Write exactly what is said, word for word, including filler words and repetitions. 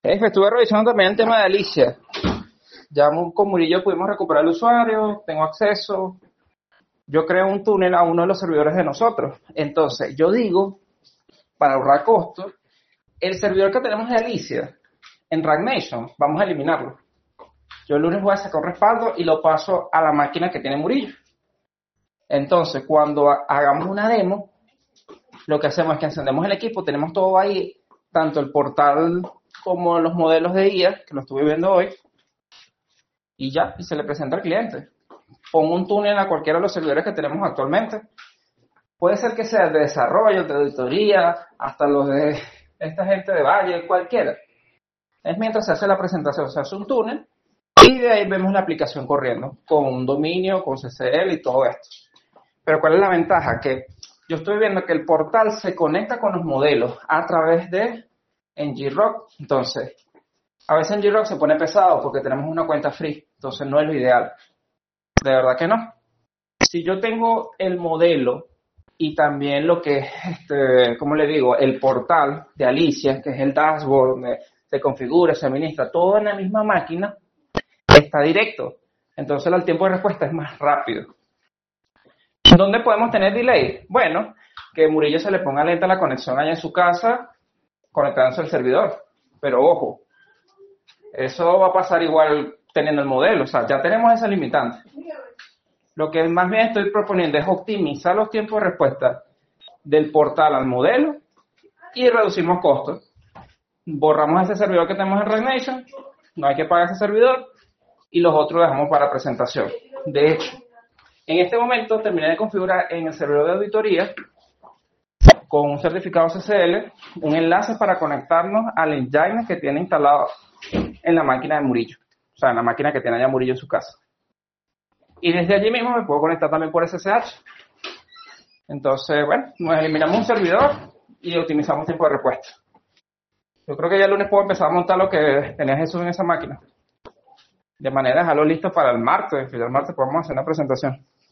Jefe, estuve revisando también el tema de Alicia. Ya mu- con Murillo pudimos recuperar el usuario, tengo acceso. Yo creo un túnel a uno de los servidores de nosotros. Entonces, yo digo, para ahorrar costos, el servidor que tenemos de Alicia en Ragnation, vamos a eliminarlo. Yo el lunes voy a sacar un respaldo y lo paso a la máquina que tiene Murillo. Entonces, cuando ha- hagamos una demo, lo que hacemos es que encendemos el equipo, tenemos todo ahí, tanto el portal como los modelos de I A, que lo estuve viendo hoy, y ya, y se le presenta al cliente. Pongo un túnel a cualquiera de los servidores que tenemos actualmente. Puede ser que sea de desarrollo, de auditoría, hasta los de esta gente de Valle, cualquiera. Es mientras se hace la presentación, se hace un túnel y de ahí vemos la aplicación corriendo, con un dominio, con C C L y todo esto. Pero ¿cuál es la ventaja? Que yo estoy viendo que el portal se conecta con los modelos a través de ngrock. Entonces, a veces ngrock se pone pesado porque tenemos una cuenta free, entonces no es lo ideal. De verdad que no. Si yo tengo el modelo y también lo que es, este, ¿cómo le digo? El portal de Alicia, que es el dashboard donde se configura, se administra, todo en la misma máquina, está directo. Entonces el tiempo de respuesta es más rápido. ¿Dónde podemos tener delay? Bueno, que Murillo se le ponga lenta la conexión allá en su casa, conectándose al servidor. Pero ojo, eso va a pasar igual teniendo el modelo. O sea, ya tenemos esa limitante. Lo que más bien estoy proponiendo es optimizar los tiempos de respuesta del portal al modelo y reducimos costos. Borramos ese servidor que tenemos en Regnation, no hay que pagar ese servidor, y los otros dejamos para presentación. De hecho, en este momento terminé de configurar en el servidor de auditoría con un certificado C C L un enlace para conectarnos al engine que tiene instalado en la máquina de Murillo, o sea, en la máquina que tiene allá Murillo en su casa. Y desde allí mismo me puedo conectar también por S S H. Entonces, bueno, nos eliminamos un servidor y optimizamos tiempo de respuesta. Yo creo que ya el lunes puedo empezar a montar lo que tenía Jesús en esa máquina. De manera de dejarlo listo para el martes. Y el martes podemos hacer una presentación.